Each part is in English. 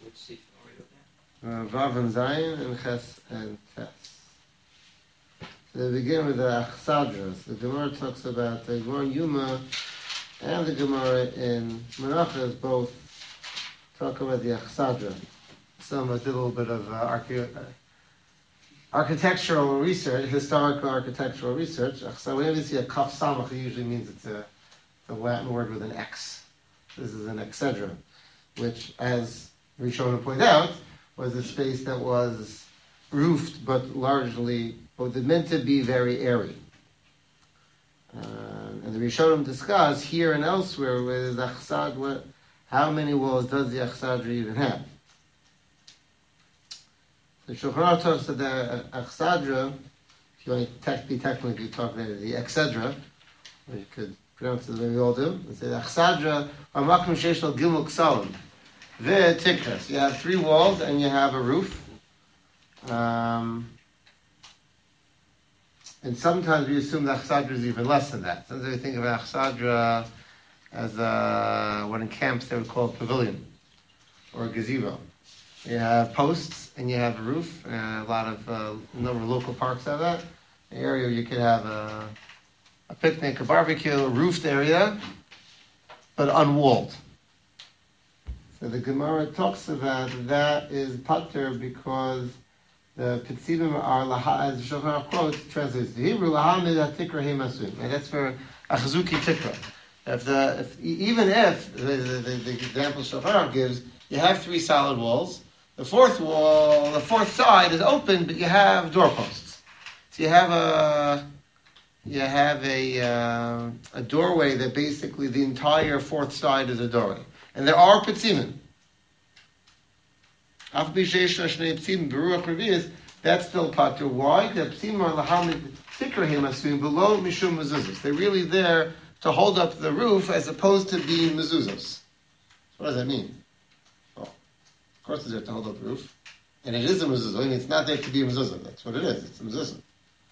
Which sefer are we looking Vav and Zayin and Ches and Tes. So they begin with the Achsadras. The Gemara talks about the Gemara in Yuma and the Gemara in Menachos both talk about the Achsadra. Some of us did a little bit of architectural research, historical architectural research. So whenever you see a Kaf Samach, it usually means it's a Latin word with an X. This is an Excedra, which, as Rishonim pointed out, was a space that was roofed but largely, but meant to be very airy. And the Rishonim discuss here and elsewhere with the Achsad, how many walls does the Achsadra even have? The Shulchan Aruch talks that the Achsadra, if you want to be technically talk about the Excedra, or you could pronounce it the way we all do, and say the Achsadra, Amakim Sheish Al Gimel Ksalim, the Tikras. You have 3 walls and you have a roof. And sometimes we assume the Achsadra is even less than that. Sometimes we think of Achsadra as what in camps they would call a pavilion or a gazebo. You have posts and you have a roof. A lot of number of local parks have that. An area where you could have a picnic, a barbecue, a roofed area, but unwalled. So the Gemara talks about that is pater because the Pitzivim are laha, as the Shulchan Aruch quotes, translates the Hebrew laha midat tikra he masum, and that's for achzuki tikra. Even if the example Shulchan Aruch gives, you have 3 solid walls. The fourth side is open, but you have doorposts. So you have a doorway that basically the entire fourth side is a doorway. And there are Pitzimim. That's still pater. Why? The Pitzimim are lahamid tikrahim asvim below mishum mezuzos. They're really there to hold up the roof as opposed to being mezuzos. What does that mean? Well, of course it's there to hold up the roof. And it is a mezuzah, and it's not there to be a mezuzah. That's what it is. It's a mezuzah.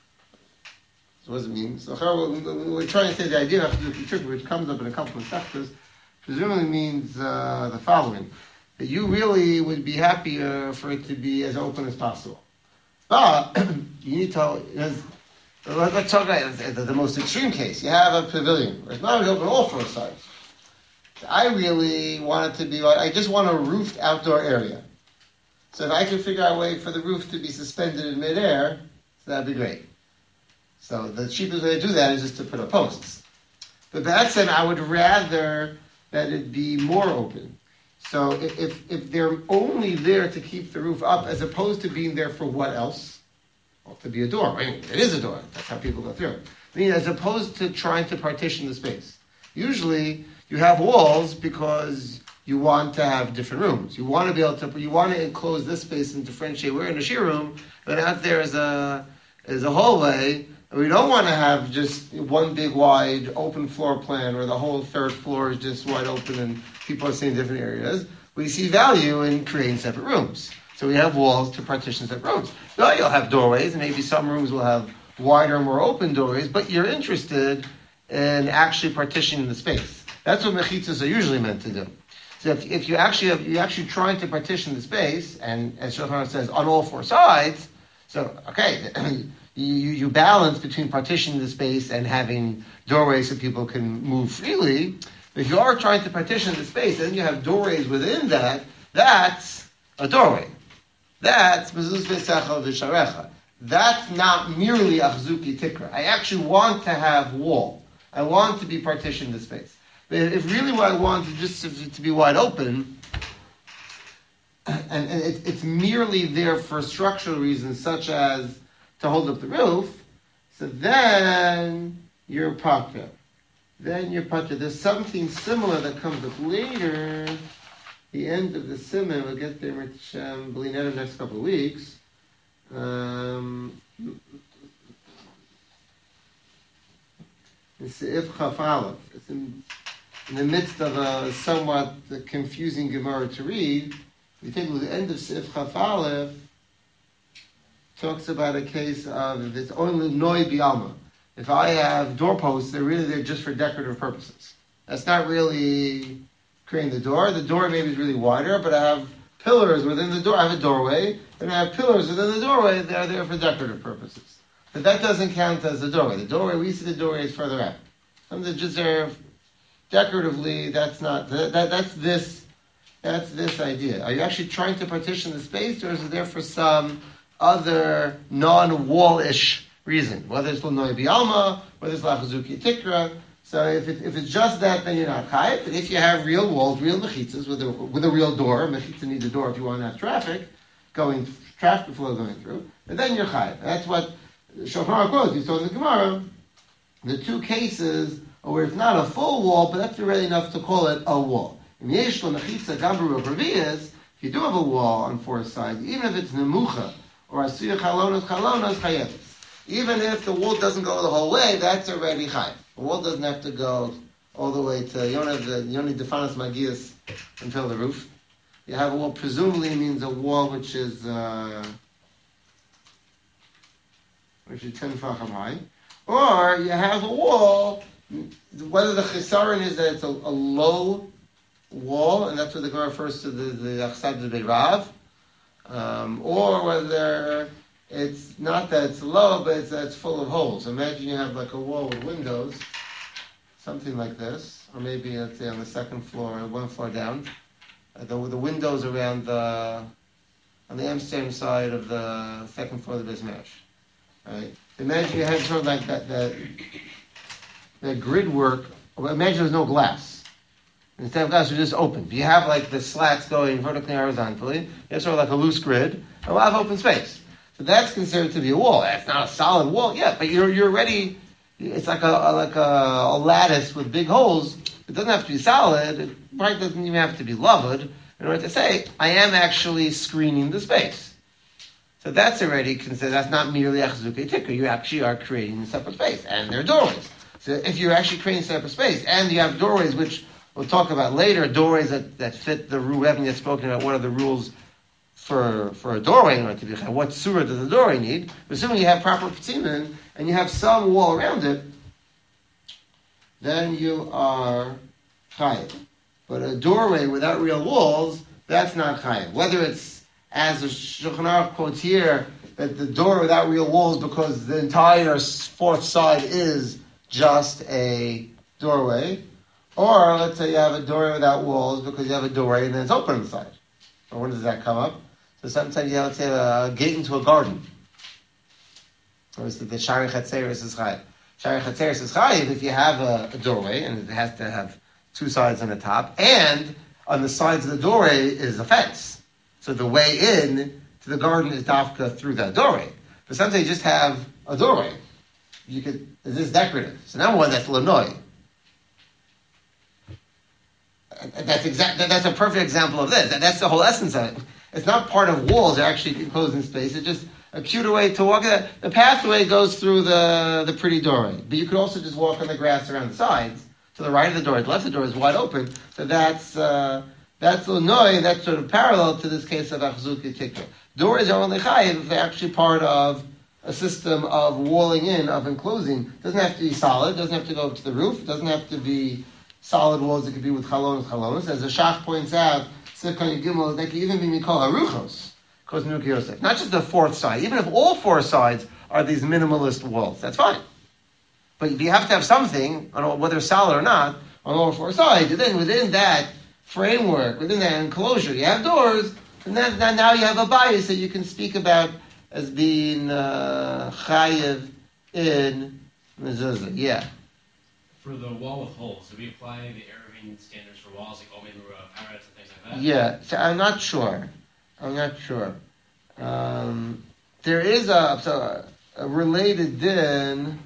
So what does it mean? So we're trying to say the idea of Hachuki, which comes up in a couple of sectors, presumably means the following: that you really would be happier for it to be as open as possible. But you need to. Let's talk about the most extreme case. You have a pavilion where it's not really open all 4 sides. I really want it to be. I just want a roofed outdoor area. So if I can figure out a way for the roof to be suspended in midair, so that'd be great. So the cheapest way to do that is just to put up posts. But that said, I would rather that it be more open. So if they're only there to keep the roof up, as opposed to being there for what else? Well, to be a door. Right? It is a door. That's how people go through. I mean, as opposed to trying to partition the space. Usually, you have walls because you want to have different rooms. You want to be able to. You want to enclose this space and differentiate. We're in a shear room, but out there is a hallway. And we don't want to have just one big wide open floor plan where the whole 3rd floor is just wide open and people are seeing different areas. We see value in creating separate rooms. So we have walls to partition separate rooms. So you'll have doorways, and maybe some rooms will have wider, more open doorways, but you're interested in actually partitioning the space. That's what mechitzas are usually meant to do. So if you're actually trying to partition the space, and as Shulchan Aruch says, on all 4 sides, so, okay, you balance between partitioning the space and having doorways so people can move freely. But if you are trying to partition the space and you have doorways within that, that's a doorway. That's mezuz v'sechel v'sharecha. That's not merely achzuki tikra. I actually want to have wall. I want to be partitioned the space. But if really what I want is just to be wide open, and it's merely there for structural reasons such as to hold up the roof, so then you're pater. There's something similar that comes up later, the end of the simon. We'll get there in the next couple of weeks. It's Seif Chaf Aleph. It's in the midst of a somewhat confusing Gemara to read. We take a look at the end of Seif Chaf Aleph. Talks about a case of if it's only noi bialma. If I have doorposts, they're just for decorative purposes. That's not really creating the door. The door maybe is really wider, but I have pillars within the door. I have a doorway, and I have pillars within the doorway. They are there for decorative purposes. But that doesn't count as the doorway. The doorway, we see the doorway is further out. Some that just there decoratively, that's not, that's this idea. Are you actually trying to partition the space, or is it there for some other non-wall-ish reason? Whether it's l'noy bi'alma, whether it's lachazuki tikra. So if it's just that, then you're not chayiv. But if you have real walls, real mechitzas with a real door, mechitza needs a door if you want to have traffic flow going through, and then you're chayiv. That's what Shulchan Aruch quotes. You saw in the Gemara, the two cases where it's not a full wall, but that's already enough to call it a wall. If you do have a wall on four sides, even if it's nemucha or asiyah chalonos chayev, even if the wall doesn't go the whole way, that's already chayiv. The wall doesn't have to go all the way to, you don't need defanas magias until the roof. You have a wall, presumably means a wall which is 10 facham high. Or you have a wall, whether the chisaron is that it's a low wall, and that's what the Gemara refers to the Achsad Beirav, or whether it's not that it's low, but it's that it's full of holes. Imagine you have like a wall with windows, something like this, or maybe let's say on the second floor, one floor down. The windows around on the Amsterdam side of the second floor of the Beis Medrash. Right? Imagine you had sort of like that grid work. Imagine there's no glass. Instead of glass, it's just open. But you have like the slats going vertically and horizontally. You have sort of like a loose grid, a lot of open space. So that's considered to be a wall. That's not a solid wall, yeah, but you're already. It's like a lattice with big holes. It doesn't have to be solid. It probably doesn't even have to be lavud in order to say I am actually screening the space. So that's already considered. That's not merely achzukei tikra. You actually are creating a separate space, and there are doorways. So if you're actually creating a separate space, and you have doorways, which we'll talk about later, doorways that fit the rule. We haven't yet spoken about what are the rules for a doorway in order to be chayav. What surah does the doorway need? Assuming you have proper tzimun and you have some wall around it, then you are chayav. But a doorway without real walls, that's not chayav. Whether it's, as the Shulchan Aruch quotes here, that the door without real walls because the entire fourth side is just a doorway, or let's say you have a doorway without walls because you have a doorway and then it's open on the side. Or when does that come up? So sometimes you have, let's say, a gate into a garden. Or is it the Shari Chatzeris is chayav? Shari Chatzeris is chayav if you have a doorway and it has to have two sides on the top, and on the sides of the doorway is a fence. So the way in to the garden is dafka through that doorway. But sometimes you just have a doorway. This is decorative. So number one, that's l'noi. That's a perfect example of this. That's the whole essence of it. It's not part of walls. They're actually enclosing space. It's just a cuter way to walk. The pathway goes through the pretty doorway. But you could also just walk on the grass around the sides. To the right of the door, to the left of the door is wide open. So that's l'noi. That's sort of parallel to this case of achzukei tikra. Doors are only chayiv if they're actually part of a system of walling in, of enclosing. It doesn't have to be solid. It doesn't have to go up to the roof. It doesn't have to be solid walls. It could be with chalonos. As the Shach points out, Sikon Gimel, they can even be mikol haruchos, Kos Nuki Yosef. Not just the fourth side. Even if all four sides are these minimalist walls, that's fine. But if you have to have something, I don't know whether solid or not, on all four sides, and then within that framework, within that enclosure, you have doors, and then now you have a bias that you can speak about as being chayiv in mezuzah. Yeah. For the wall with holes, do we apply the Eruvin standards for walls, like Omen, Paras, and things like that? Yeah, so I'm not sure. There is a related din.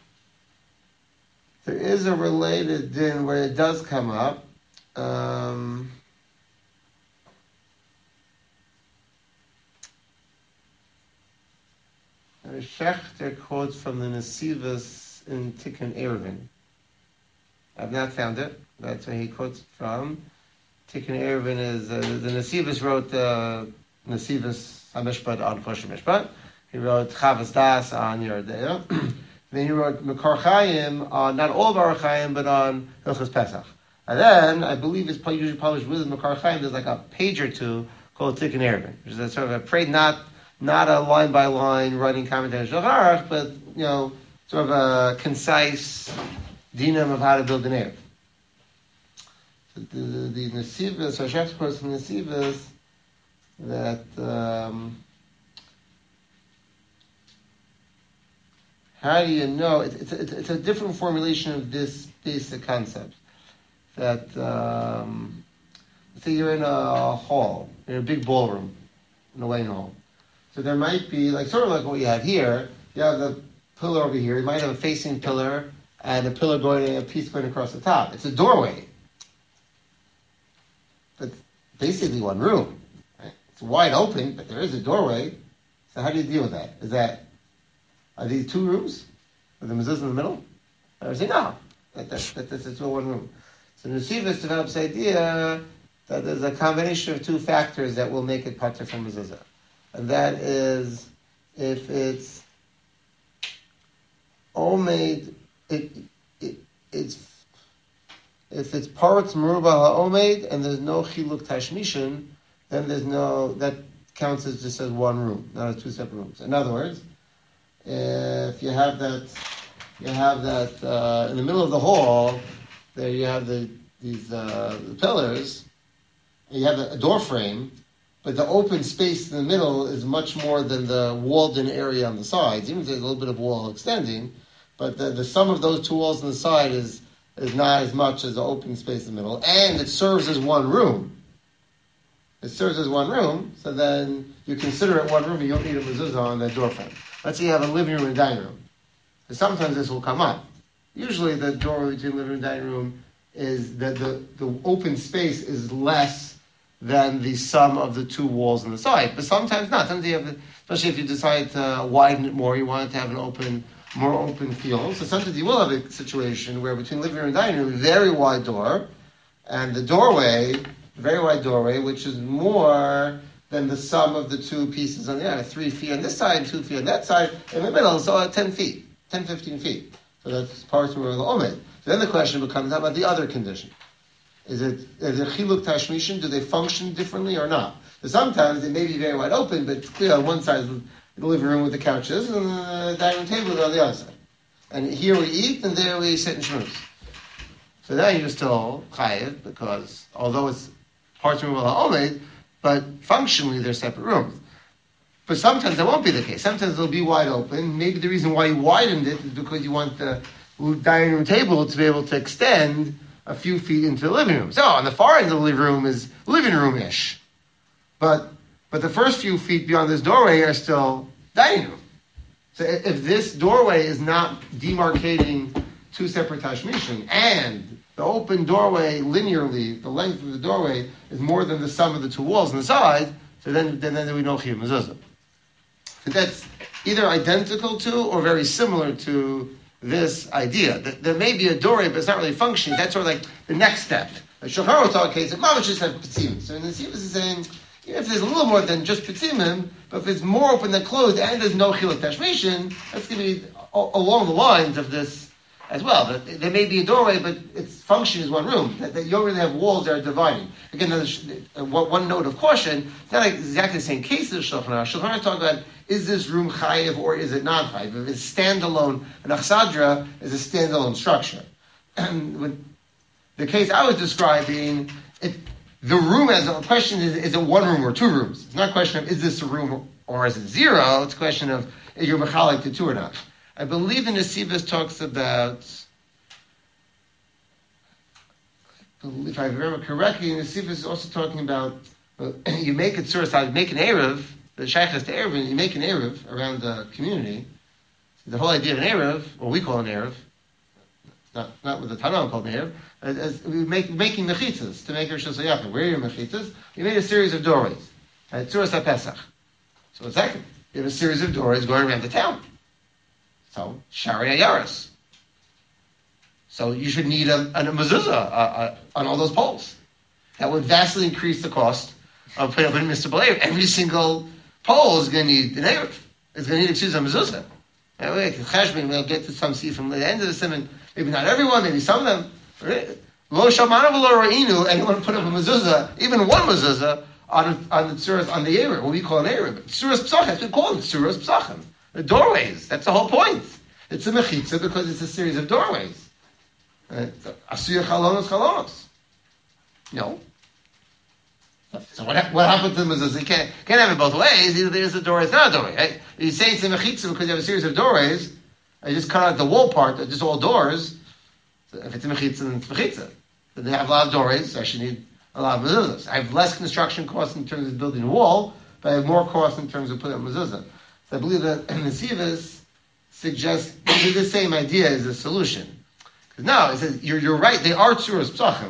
There is a related din where it does come up. Schechter quotes from the Nesivos in Tikkun Eruvin. I've not found it. That's where he quotes from. Tikkun Eruvin is the Nesivos wrote Nesivos HaMishpat on Choshen Mishpat. He wrote Chavas Das on Yerodea. Then he wrote Mekor Chaim on not all of Orach Chaim, but on Hilchos Pesach. And then I believe it's usually published with Mekor Chaim. There's like a page or two called Tikkun Erevin, which is a sort of not a line by line running commentary on Shulchan Aruch, but sort of a concise dinam of how to build an Erev. The Nesivos, Hashem's quotes from Nesivos that how do you know? It's a different formulation of this basic concept. That let's say you're in a hall, in a big ballroom, in a wedding hall. So there might be sort of like what you have here. You have the pillar over here. You might have a facing pillar and a pillar a piece going across the top. It's a doorway. But basically one room. Right? It's wide open, but there is a doorway. So how do you deal with that? Are these two rooms? With the mezuzah in the middle? I would say no. That's all one room. So Nesivos develops the idea that there's a combination of two factors that will make it pater from mezuzah. And that is if it's omed, if it's parts meruba ha'omed and there's no chiluk tashmishin, then that counts as just as one room, not as two separate rooms. In other words, if you have that in the middle of the hall, there you have these pillars, and you have a door frame, but the open space in the middle is much more than the walled-in area on the sides. Even if there's a little bit of wall extending, but the sum of those two walls on the side is not as much as the open space in the middle, and it serves as one room. It serves as one room, so then you consider it one room, and you don't need a mezuzah on that door frame. Let's say you have a living room and dining room. So sometimes this will come up. Usually the doorway between living room and dining room is that the open space is less than the sum of the two walls on the side. But sometimes not. Sometimes you have, especially if you decide to widen it more, you want it to have more open feel. So sometimes you will have a situation where between living room and dining room, very wide door, and the doorway, very wide doorway, which is more than the sum of the two pieces on the other, 3 feet on this side, 2 feet on that side, in the middle, so 10 feet, 10, 15 feet. So that's parts of the omed. So then the question becomes, how about the other condition? Is it chiluk tashmishin? Do they function differently or not? So sometimes they may be very wide open, but it's clear on one side of the living room with the couches, and the dining room table is on the other side. And here we eat, and there we sit and schmooze. So then you're still chayiv, because although it's parts of the omed, but functionally they're separate rooms. But sometimes that won't be the case. Sometimes they'll be wide open. Maybe the reason why you widened it is because you want the dining room table to be able to extend a few feet into the living room. So on the far end of the living room is living room-ish. But the first few feet beyond this doorway are still dining room. So if this doorway is not demarcating two separate tashmishin, and the open doorway linearly, the length of the doorway is more than the sum of the two walls on the side, so then we know chiyuv mezuzah. So that's either identical to or very similar to this idea. There may be a doorway, but it's not really functioning. That's sort of like the next step. The Shulchan Aruch case, it might just have pitzimim. So in the Nesivos is saying, even if there's a little more than just pitzimim, but if it's more open than closed and there's no chiluk tashmishin, that's going to be along the lines of this as well. There may be a doorway, but its function is one room. That you don't really have walls that are dividing. Again, one note of caution, it's not exactly the same case as Shulchan Aruch. Shulchan Aruch talk about, is this room chayiv or is it not chayiv? If it's standalone, an achsadra is a standalone structure. And the case I was describing, the room as a question is it one room or two rooms? It's not a question of is this a room or is it zero? It's a question of is you're mechalik to two or not. I believe the Nesivos talks about, if I remember correctly, the Nesivos is also talking about you make it suicide, make an Erev, the Shaykhs to Erev, you make an Erev around the community. The whole idea of an Erev, what we call an Erev, not what the Tanakh called an Erev, as making mechitzas to make Rosh Hashanah. Where are your mechitzas? You made a series of doorways. Tzuras HaPesach. So what's that? You have a series of doorways going around the town. So, Shari Ayaris. So you should need a mezuzah on all those poles. That would vastly increase the cost of putting up a municipal Erev. Every single pole is going to need an Erev. It's going to need a mezuzah. We'll get to some see from the end of the simon. Maybe not everyone, maybe some of them. Lo shamanu v'lo ra'inu, anyone put up a mezuzah, even one mezuzah, on the tzuras, on the Erev, what we call an Erev. Tzuras Psachim, that's what we call them, Tzuras Psachim. The doorways, that's the whole point. It's a mechitza because it's a series of doorways. Asuyah chalonos. No. So what happened to the mezuzah? You can't have it both ways. Either there's a door, it's not a doorway. Right? You say it's a mechitza because you have a series of doorways. I just cut out the wall part, just all doors. So if it's a mechitza, then it's mechitza. Then they have a lot of doorways, so I should need a lot of mezuzahs. I have less construction costs in terms of building a wall, but I have more costs in terms of putting up mezuzah. So I believe that Nesivos suggests the same idea as a solution. No, it says you're right. They are tzuras psachim,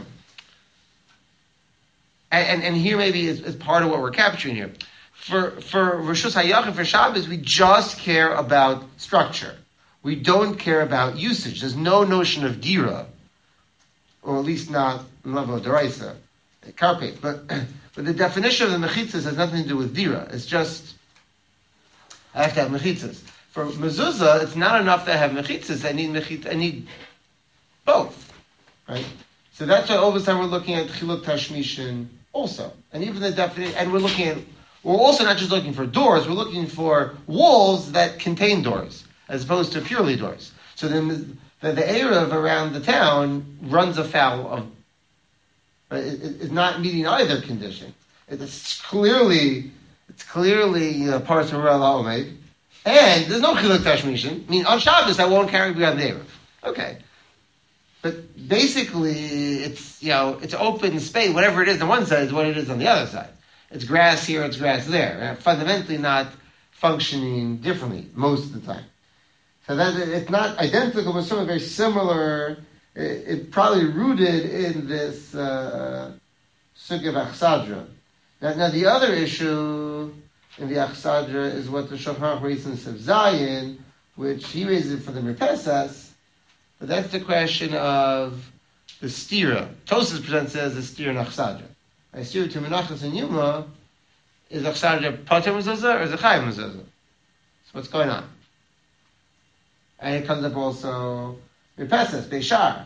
and here maybe is part of what we're capturing here. For Rishus Hayachim, for Shabbos, we just care about structure. We don't care about usage. There's no notion of dira, or at least not in level of deraisa, carpet. But the definition of the mechitzas has nothing to do with dira. It's just I have to have mechitzas. For mezuzah, it's not enough to have mechitzas. I need both, right? So that's why over time we're looking at chiluk tashmishin also, and even the definition. And we're also not just looking for doors. We're looking for walls that contain doors, as opposed to purely doors. So then the Erev around the town runs afoul of. It's not meeting either condition. It's clearly parts of Rural Ha'omed, and there's no chiluk tashmishin. I mean, on Shabbos I won't carry beyond the Erev. Okay. But basically, it's open space. Whatever it is on one side is what it is on the other side. It's grass here, it's grass there. Right? Fundamentally, not functioning differently most of the time. So that it's not identical, but something very similar. It probably rooted in this sugya of Achsadra. Now, the other issue in the Achsadra is what the Shulchan Aruch raises in Sef Zayin, which he raises it for the Mirpesas. But that's the question of the stira. Tosas presents it as a stira and achsadra. A stira to Menachos and Yuma is achsadra pater mezuzah or is a chayav mezuzah? So what's going on? And it comes up also Mirpesas, Beishar.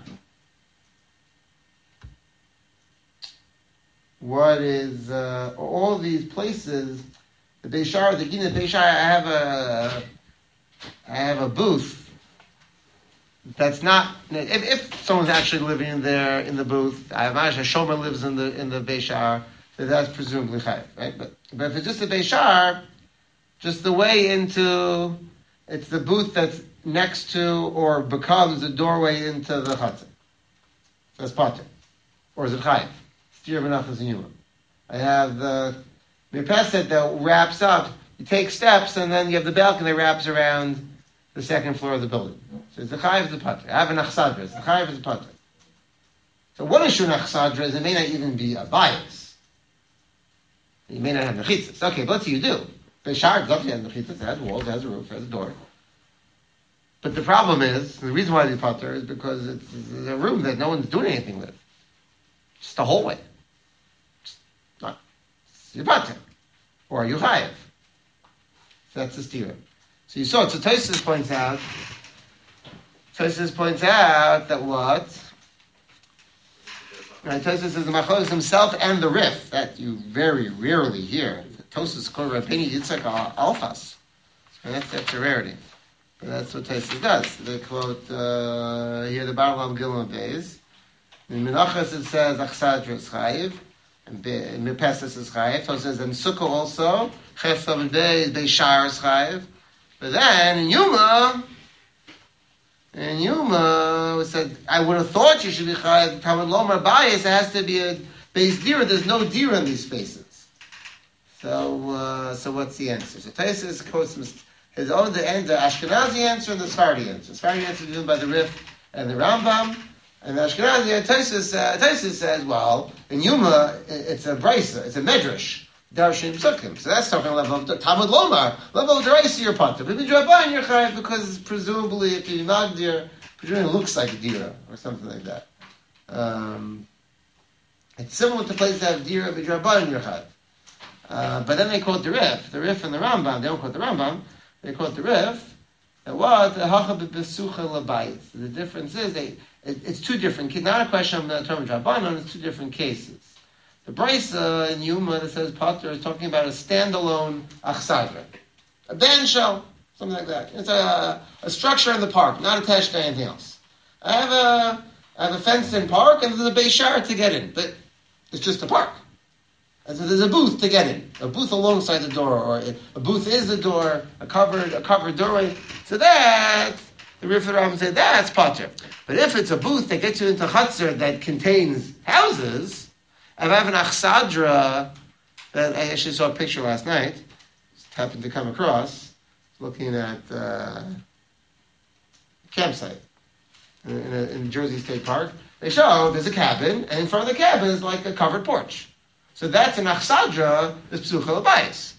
What is all these places? The Beishar, the Gina Beishar. I have a booth. That's not if someone's actually living there in the booth. I imagine a shomer lives in the Beishar, so that's presumably chayav, right? But if it's just a Beishar, just the way into it's the booth that's next to or becomes the doorway into the chatzah. So that's pater, or is it chayav? Stira v'nachas and yuma. I have the mirpesed that wraps up. You take steps, and then you have the balcony that wraps around the second floor of the building. So it's the chayiv is the pater. I have an achsadra. It's the chayiv is the pater. So one issue in achsadra is it may not even be a bias. You may not have mechitzas. Okay, but let's say you do. Beishar doesn't have mechitzas. It has walls, it has a roof, it has a door. But the problem is, the reason why it's pater is because it's a room that no one's doing anything with. Just a hallway. It's your pater. Or you chayiv. So that's the stira. So you saw it. So Tosfos points out that what? Right, Tosfos says the Machlokas himself and the Rif, that you very rarely hear. Tosfos called Rabbeinu Yitzchak Alfas. That's a rarity. But that's what Tosfos does. They quote here the Barlam Gilman Beis. In Menachos it says Achsadra is Chayiv, and Mirpesas is Chayiv. Tosfos says and Sukkah also Chesam Beis Beishar is Chayiv. But then in Yuma, we said, I would have thought you should be chayav. Talmud Lomar bias. It has to be a base dira. There's no dira in these spaces. So what's the answer? So Tosfos quotes his own the Ashkenazi answer and the Sephardi answer. The Sephardi answer is given by the Rif and the Rambam, and the Ashkenazi Tosfos says, well, in Yuma it's a brisa, it's a medrash. Darshan Psukim. So that's talking level of Talmud Lomar, level of Deraisa you're Pater. But if you Rabban you're Chayav because presumably if you're Magdir, presumably it looks like a Dira or something like that. It's similar to places that have Dira, but Rabban you're Chayav. But then they quote the Rif and the Rambam. They don't quote the Rambam. They quote the Rif. And what the Hacha beSucha Labayis. The difference is it's two different. Not a question of the term Rabbanon. It's two different cases. The Brisa in Yuma that says Pater is talking about a standalone achsadra. A band shell, something like that. It's a structure in the park, not attached to anything else. I have a fenced-in park, and there's a Beis Shar to get in, but it's just a park. And so there's a booth to get in, a booth alongside the door, or a booth is the door, a covered doorway. So that, the Rif Ram said, that's Pater. But if it's a booth that gets you into Chatzar that contains houses, I have an achsadra that I actually saw a picture last night, just happened to come across, looking at a campsite in Jersey State Park. They show there's a cabin, and in front of the cabin is like a covered porch. So that's an achsadra, that's psucha l'bayis.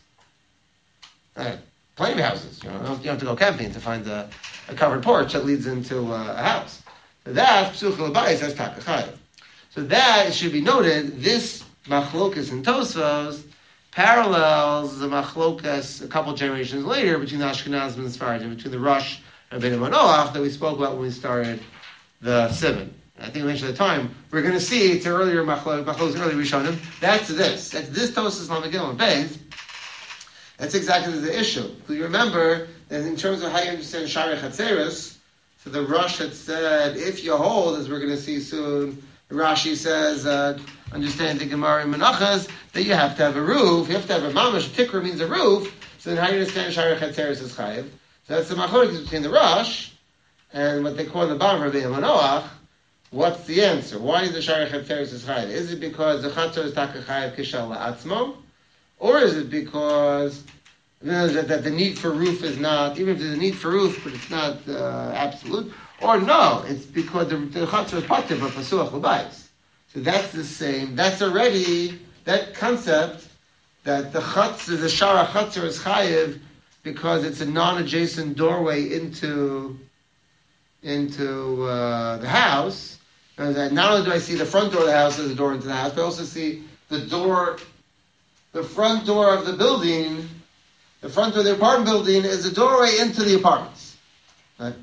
Plenty of houses. You don't have to go camping to find a covered porch that leads into a house. So that's psucha l'bayis, that's takachayv. So that, it should be noted, this machlokas in Tosfos parallels the machlokas a couple generations later between the Ashkenazim and the Sfaradim, between the Rosh and Rabbeinu Manoach that we spoke about when we started the Sivan. I think we mentioned at the time, we're going to see, it's earlier machlokas, earlier Rishonim, that's this Tosfos Lamagil Beis. That's exactly the issue. So you remember that in terms of how you understand Shari Chatzeris, so the Rosh had said, if you hold, as we're going to see soon, Rashi says, understand the Gemara in Menachas, that you have to have a roof, you have to have a mamash, tikra means a roof, so then how do you understand Shari Chatzeris is chayiv? So that's the machlokes between the Rosh and what they call the bottom of Rabbeinu Manoach. What's the answer? Why is the Shari Chatzeris is chayiv? Is it because the Chatzor is taka chayiv kishal la'atzmo? Or is it because that the need for roof is not, even if there's a need for roof, but it's not absolute? Or no, it's because the Chatzor is pater but pasuach l'bayis. So that's the same. That's already that concept that the Chatzor, the Shara Chatzor is chayiv because it's a non-adjacent doorway into the house. And that not only do I see the front door of the house as a door into the house, but I also see the front door of the building, the front door of the apartment building is a doorway into the apartments. Right?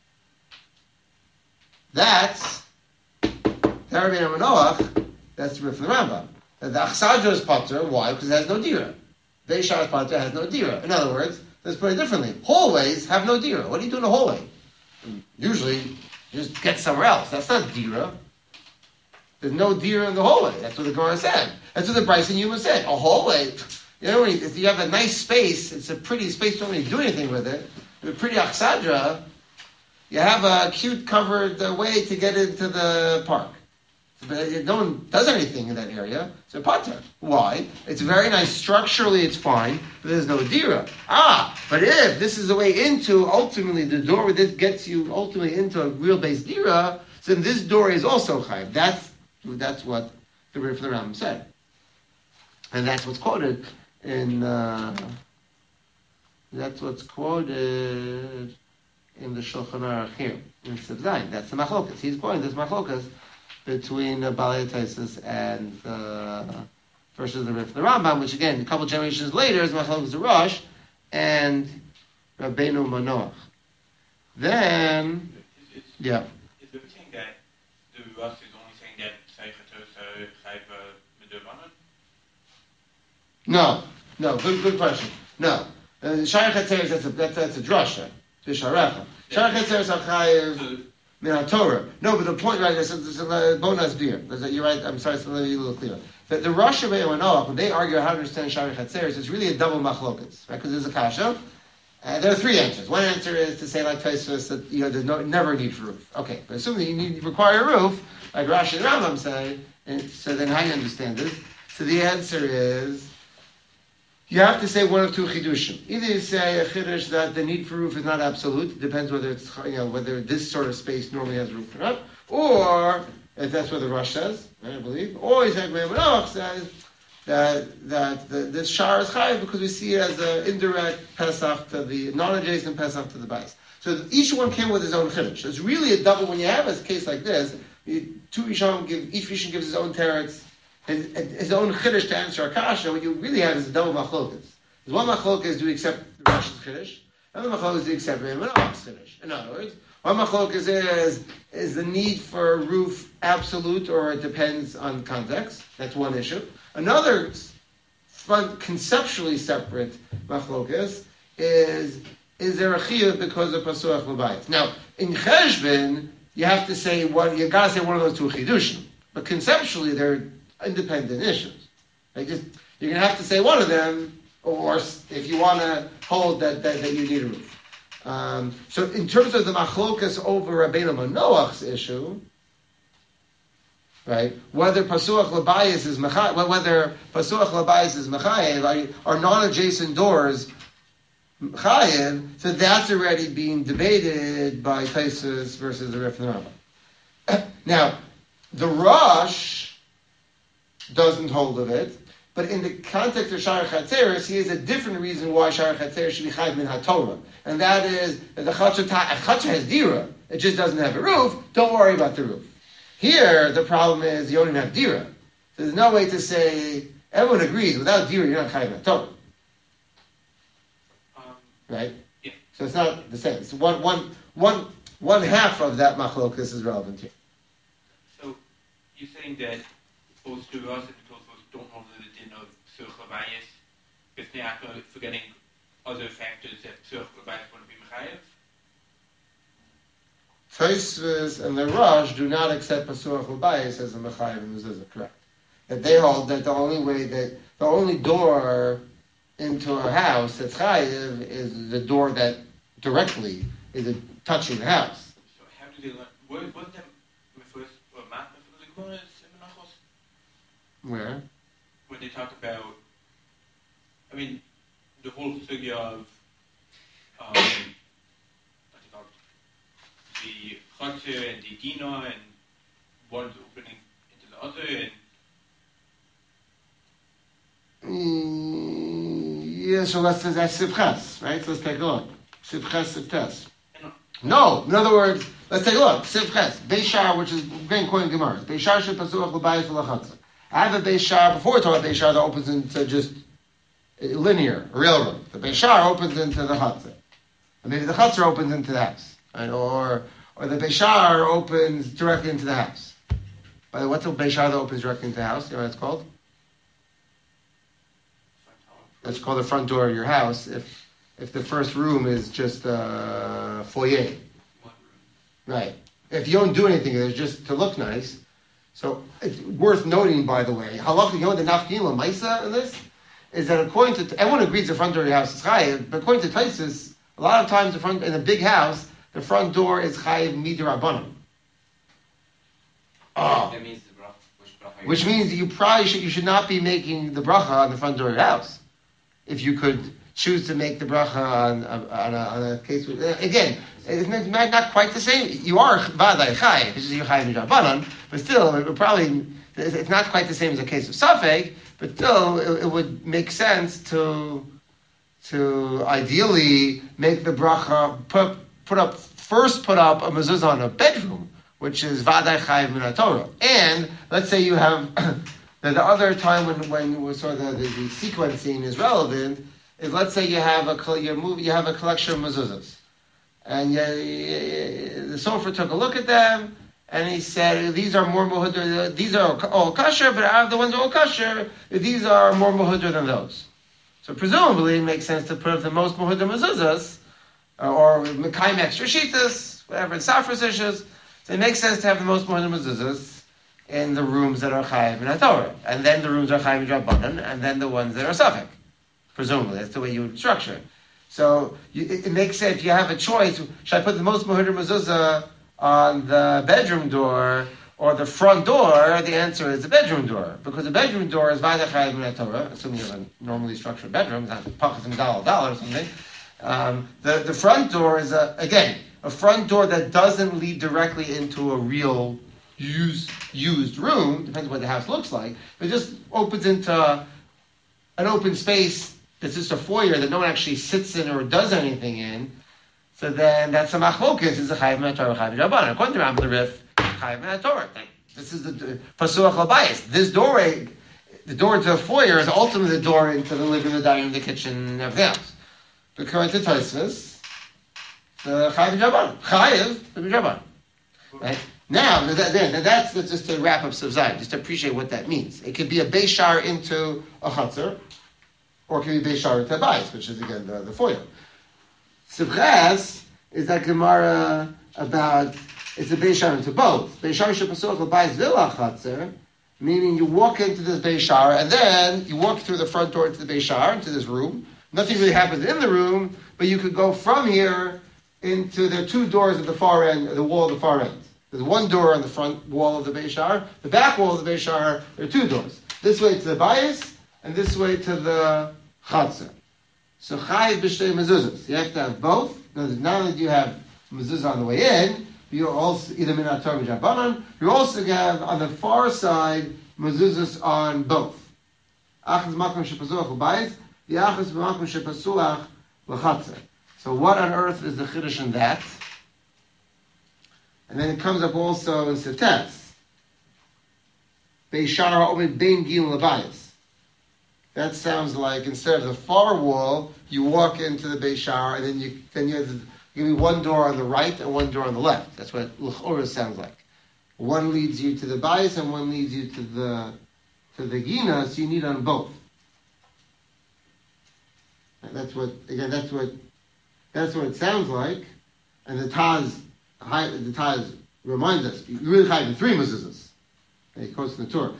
That's Rabbeinu Manoach, that's the Rif Rambam. The Achsadra is Pater, why? Because it has no dira. Beis Shar Pater has no dira. In other words, let's put it differently. Hallways have no dira. What do you do in a hallway? Usually, you just get somewhere else. That's not dira. There's no dira in the hallway. That's what the Gemara said. That's what the Bryson Yuma said. A hallway, if you have a nice space, it's a pretty space, you don't really do anything with it. A pretty Achsadra, you have a cute covered way to get into the park. But no one does anything in that area. It's a pater. Why? It's very nice. Structurally, it's fine, but there's no dira. But if this is the way into, ultimately, the door that gets you ultimately into a real base dira, so then this door is also chayiv. That's what the Rif Ram said. And that's what's quoted in, that's what's quoted in the Shulchan Aruch here, in Sib Zayin. That's the machlokas. He's quoting this machlokas between Balei Taisus and versus the Rif Rambam, which again, a couple generations later is machlokas the Rosh and Rabbeinu Manoach. Then, yeah. Is it saying that the Rosh is only saying that Seichatos Chayv Medovanon? No, good question. No. Shari Chatzeris, that's a drasha. Visharecha. Shari Chatzeris Achayev Min Torah. No, but the point, right, there's a bonus beer. You're right, I'm sorry, so let me be a little clearer. But the Rosh of Manoach, when they argue how to understand Shari Chatzeris, it's really a double machlokas, right? Because there's a kasha. There are three answers. One answer is to say, like Tosfos, that there's never a need for roof. Okay, but assuming you require a roof, like Rashi and Rambam say, and so then how do you understand this? So the answer is, you have to say one of two chidushim. Either you say a chidush that the need for roof is not absolute. It depends whether it's whether this sort of space normally has a roof or not, or if that's what the Rosh says, I believe. Or you say Manoach says that this shar is chayiv because we see it as an indirect pesach to the non-adjacent pesach to the bais. So each one came with his own chidush. It's really a double when you have a case like this. Each Rishon gives his own teretz. His own chiddush to answer Akasha, what you really have is a double machlokas. There's one machlokas, do we accept the Rosh's chiddush? Another machlokas, do we accept Rabbeinu Manoach's chiddush? In other words, One machlokas is the need for a roof absolute or it depends on context. That's one issue. Another conceptually separate machlokas is there a chiyuv because of pasuach l'bayis? Now, in cheshbon, you have to say you gotta say one of those two chidushim. But conceptually, they're independent issues. You're gonna have to say one of them, or if you want to hold that you need a roof. So in terms of the machlokas over Rabbeinu Manoach's issue, right? Whether pasuach l'bayis is mechayev, are non-adjacent doors chayev, so that's already being debated by Taisus versus the Rif and the Rambam. Now, the Rosh doesn't hold of it, but in the context of Shar Chatzeres, he has a different reason why Shar Chatzeres should be chayiv min haTorah, and that is that the Chatzor has dira, it just doesn't have a roof. Don't worry about the roof. Here, the problem is you don't even have dira. So there's no way to say everyone agrees without dira you're not chayiv min haTorah, right? Yeah. So it's not the same. So one half of that machlokas is relevant here. So you're saying that both the Rosh and the Tosfos don't hold the din of psuach l'bayis because they are forgetting other factors that psuach l'bayis want to be mechayev? Tosfos and the Rosh do not accept pasuach l'bayis as a mechayev and mezuzah, correct? That they hold that the only door into a house that's chayev is the door that directly is touching the house. So how do they learn? Wasn't that the first matna from the Gemara in Menachos? Where? When they talk about, the whole sugya of the Chatzor and the Dina, and one's opening into the other, and so that's Sivchas, right? So let's take a look. Sivchas. No, in other words, let's take a look. Sivchas, Beishar, which is again quoting Gemara. Beishar should pasuach l'bayis v'lachatza. I have a Beishar, before we talk about Beishar, that opens into just linear, a railroad. The Beishar opens into the Chatzor. And maybe the Chatzor opens into the house. Right? Or the Beishar opens directly into the house. By the way, what's the Beishar that opens directly into the house? You know what it's called? That's called the front door of your house if the first room is just a foyer. Right. If you don't do anything, it's just to look nice. So it's worth noting, by the way, halakha, you know the nafkila maisa in this? Is that according to, everyone agrees the front door of your house is chayiv, but according to Taisus, a lot of times in a big house, the front door is chayiv midrabanan. Oh. That means Which means you should not be making the bracha on the front door of your house. If you could choose to make the bracha on a case with, again, it's not quite the same. You are vaday chayiv, it's just you're chayiv midrabanan, but still, it's not quite the same as a case of safek, but still, it would make sense to ideally make the bracha, put up a mezuzah on a bedroom, which is vaday chayiv min haTorah. And let's say you have the other time when we saw the sequencing is relevant is, let's say you have a collection of mezuzahs, and the sofer took a look at them and he said these are more muhudr, these are all kosher, but out of the ones that are all kosher, these are more muhudr than those. So presumably it makes sense to put up the most muhudr mezuzahs, or mekayim extra shitas, whatever, in safras issues. So it makes sense to have the most muhudr mezuzahs in the rooms that are chayiv in haTorah, and then the rooms are chayiv in drabanan, and then the ones that are safek. Presumably, that's the way you would structure it. So it makes sense. If you have a choice, should I put the most muhudr mezuzah on the bedroom door or the front door? The answer is the bedroom door, because the bedroom door is vaday chayiv min haTorah, assuming you have a normally structured bedroom, it's not pachas and dollar or something. The front door is a front door that doesn't lead directly into a real used room. Depends on what the house looks like. It just opens into an open space that's just a foyer that no one actually sits in or does anything in. So then that's a machlokas, is a chayiv min haTorah, chayiv min drabanan. According to Rambam the Rif, chayiv min haTorah. This is the pasuach l'bayis. This doorway, the door to the foyer, is ultimately the door into the living room, the dining room, the kitchen, and everything else. But according to Tosfos, Chayiv Jaban. Chayiv Jaban. Right? Now, that's just to wrap up Sivzai, just to appreciate what that means. It could be a Beishar into a Chatzar, or it could be Beishar into a Bayis, which is again the foil. Sivches is that Gemara about, it's a Beishar into both. Beishar Shepasor Bayis Villa Chatzar, meaning you walk into this Beishar, and then you walk through the front door into the Beishar, into this room. Nothing really happens in the room, but you could go from here into the two doors at the far end, the wall at the far end. There's one door on the front wall of the Beishar. The back wall of the Beishar, there are two doors. This way to the Bayis, and this way to the Chatzar. So Chayiv b'shtei mezuzos. You have to have both. Now that you have mezuzah on the way in, you're also either minat Torah v'jabanan. You also have on the far side mezuzos on both. Achaz makom shepasuach l'bayis, the achaz makom shepasuach l'chatzar. So what on earth is the chiddush in that? And then it comes up also in Siftes. Beishar ha'omed bein gil l'bayis. That sounds like instead of the far wall, you walk into the Beishar, and then you have give me one door on the right and one door on the left. That's what l'chora sounds like. One leads you to the Bayis and one leads you to the Gina, so you need on both. And that's what it sounds like. And the Taz reminds us, you really have the three mezuzahs. He quotes in the Torah.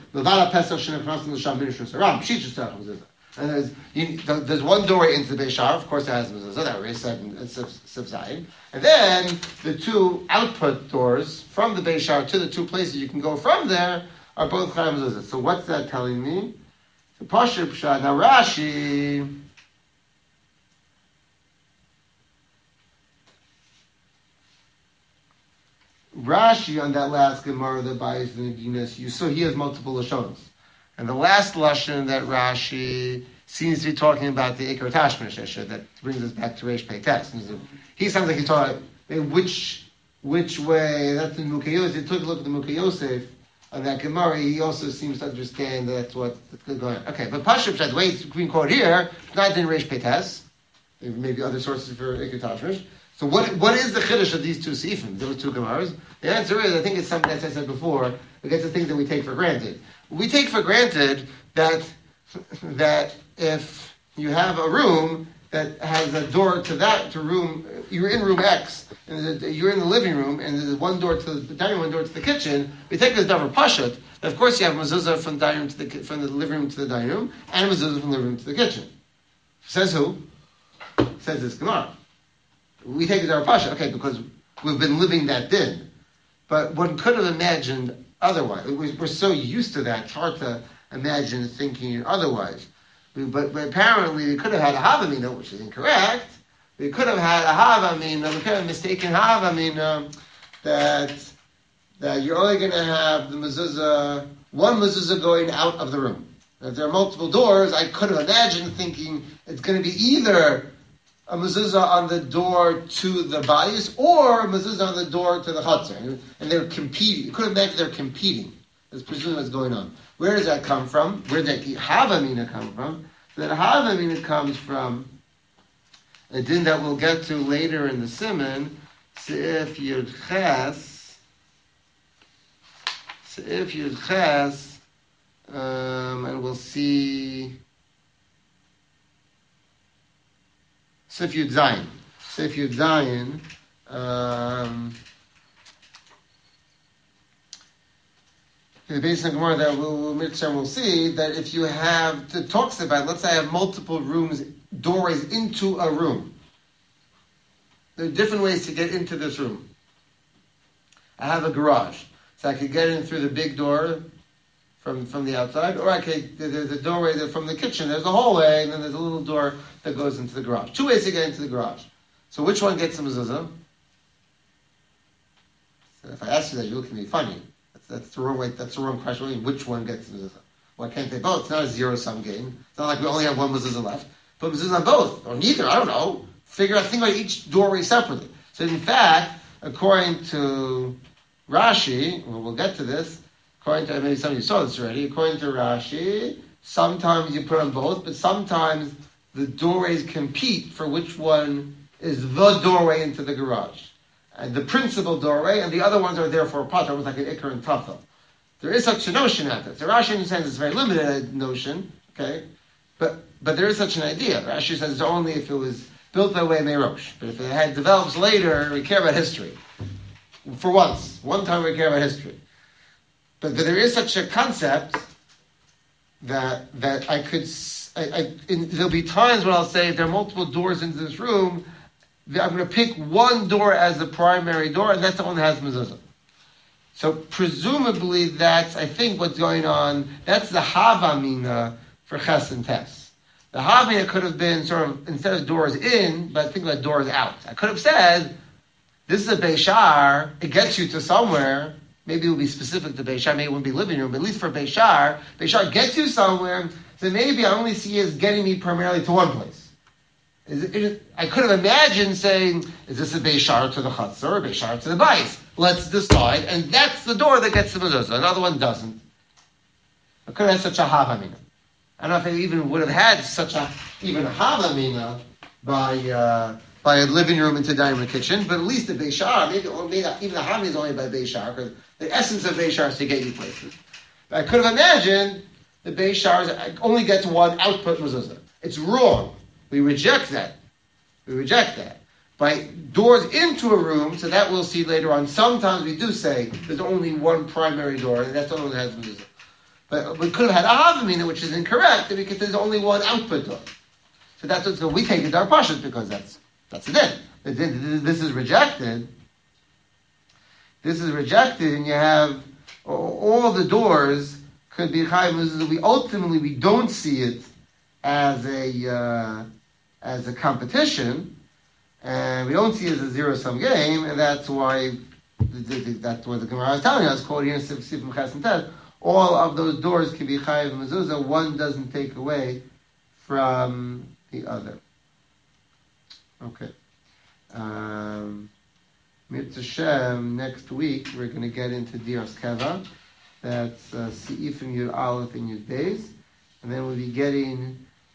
And there's one doorway into the Beishar, of course it has mezuzah, that we said in Sivzayim. And then the two output doors from the Beishar to the two places you can go from there are both Chayav mezuzah. So what's that telling me? So Pashir Pshad, now Rashi on that last Gemara, the Bayis and the Ginas, you saw he has multiple Lashonos. And the last Lashon that Rashi seems to be talking about the Iker Tashmish, that brings us back to Reish Pei Tes. He sounds like he's talking which way, that's in Mukhe Yosef. He took a look at the Mukhe Yosef on that Gemara, he also seems to understand that's what's going on. Okay, but Pashut, the way it's being quoted here, it's not in Reish Pei Tes. Maybe other sources for Iker Tashmish. So what is the chiddush of these two sifim, those two gemaras? The answer is, I think it's something, as I said before, it's the things that we take for granted. We take for granted that if you have a room that has a door to room, you're in room X, and you're in the living room, and there's one door to the dining room, one door to the kitchen, we take this davar pashut, that of course you have mezuzah from the living room to the dining room, and mezuzah from the living room to the kitchen. Says who? Says this Gemara. We take it our pasha, okay, because we've been living that din. But one could have imagined otherwise. We're so used to that, it's hard to imagine thinking otherwise. But apparently we could have had a havamina, which is incorrect. We could have had a havamina, we could have mistaken havamina, that you're only going to have the mezuzah, one mezuzah going out of the room. If there are multiple doors, I could have imagined thinking it's going to be either a mezuzah on the door to the bayis, or a mezuzah on the door to the chatzar. And they're competing. You could imagine they're competing. That's presumably what's going on. Where does that come from? Where does that havamina come from? So that havamina comes from a din that we'll get to later in the siman, Seif Yud Ches, and we'll see Seif Yud Zayin. The basic Gemara that we'll see that if you have, it talks about, let's say I have multiple rooms, doorways into a room. There are different ways to get into this room. I have a garage, so I could get in through the big door from the outside, or I could, there's a doorway from the kitchen, there's a hallway, and then there's a little door that goes into the garage. Two ways to get into the garage. So which one gets the mezuzah? So if I ask you that, you look at me funny. That's the wrong way. That's the wrong question. Which one gets the mezuzah? Why can't they both? It's not a zero-sum game. It's not like we only have one mezuzah left. Put mezuzah on both, or neither. I don't know. Think about each doorway separately. So in fact, according to Rashi, we'll get to this. According to, maybe some of you saw this already. According to Rashi, sometimes you put on both, but sometimes the doorways compete for which one is the doorway into the garage. And the principal doorway, and the other ones are there for a potter, almost like an ikar and tafel. There is such a notion out there. So Rashi, in a sense, is a very limited notion, okay? But there is such an idea. Rashi says it's only if it was built that way Meirosh. But if it had developed later, we care about history. For once. One time we care about history. But there is such a concept that I could... there'll be times when I'll say, if there are multiple doors into this room, I'm going to pick one door as the primary door, and that's the one that has mezuzah. So presumably that's, I think, what's going on. That's the Havamina for Ches and Tes. The Havamina could have been sort of, instead of doors in, but think about doors out. I could have said, this is a Beishar, it gets you to somewhere. Maybe it will be specific to Beishar, maybe it wouldn't be living room, but at least for Beishar gets you somewhere, so maybe I only see it as getting me primarily to one place. I could have imagined saying, is this a Beishar to the Chatzor or a Beishar to the Bais? Let's decide, and that's the door that gets the mezuzah. Another one doesn't. I could have had such a Havamina. I don't know if I even would have had such a Havamina by a living room into dining room kitchen, but at least the Beishar, maybe even the Havamina is only by Beishar, because the essence of Beishar is to get you places. But I could have imagined the Beishar only gets one output mezuzah. It's wrong. We reject that. By doors into a room, so that we'll see later on. Sometimes we do say there's only one primary door, and that's the one that has mezuzah. But we could have had a Havamina, which is incorrect, because there's only one output door. So that's what we take it to our pashut, because that's it. This is rejected. And you have all the doors could be chayav mezuzah. We don't see it as a competition, and we don't see it as a zero-sum game, and that's why the Gemara is telling us, quoting here Sifim Ches and Tes, all of those doors can be chayav mezuzah. One doesn't take away from the other. Okay. Mitzvah Shem, next week we're going to get into Diras Keva. That's Seif and Yud Aleph and Yud Beis, and then we'll be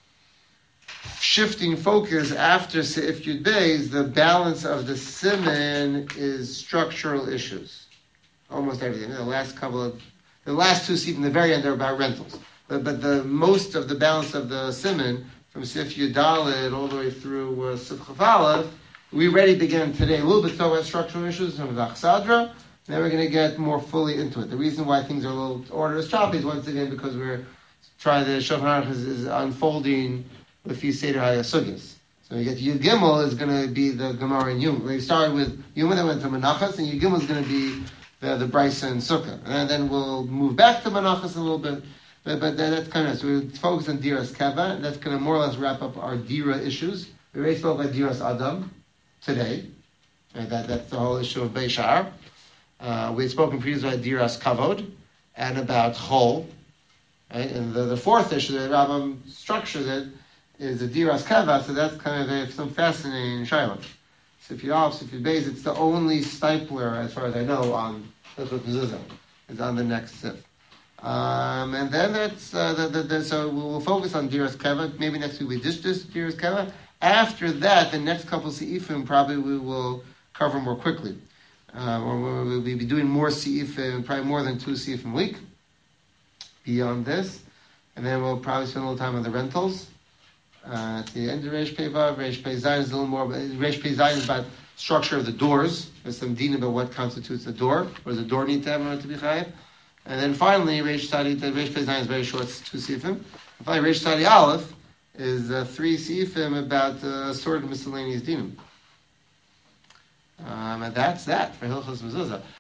shifting focus after Seif Yud Beis. The balance of the Siman is structural issues. Almost everything. The last two Seif in the very end are about rentals. But the most of the balance of the Siman, from Seif Yud Dalet all the way through Seif Chaf Aleph, we already began today a little bit talking about structural issues from the Achsadra. Then we're going to get more fully into it. The reason why things are a little ordered as choppy is once again because we're trying the Shulchan Aruch is unfolding with the Seder HaYasugis. So you get Yud Gimel is going to be the Gemara in Yom. We started with Yom, then went to Menachas, and Yud Gimel is going to be the Brisa and Sukkah. And then we'll move back to Menachas a little bit. But that's kind of, so we'll focus on Diras Keva, and that's going to more or less wrap up our Dira issues. We already spoke about Diras Adam today. Right? That's the whole issue of Beishar. We had spoken previously about Diras Kavod and about Chol. Right? And the fourth issue that Rambam structures it is the Diras Keva, so that's kind of some fascinating shayla. So if you base, it's the only stipler, as far as I know, on Hilchot Mezuzah. It's on the next sif. And then that's so we'll focus on Diras Keva. Maybe next week we just Diras Keva. After that, the next couple seifim probably we will cover more quickly. Or we'll be doing more seifim, probably more than 2 seifim a week. Beyond this, and then we'll probably spend a little time on the rentals. At the end of Reish Pei Vav, Reish Pei Zayin is a little more. Reish Pei Zayin is about structure of the doors. There's some din about what constitutes a door. What does a door need to have in order to be chayav? And then finally, Reish Pei Zayin is very short, it's 2 seifim. And finally, Reish Tadi Aleph is 3 seifim about assorted miscellaneous dinim. And that's that for Hilchos Mezuzah.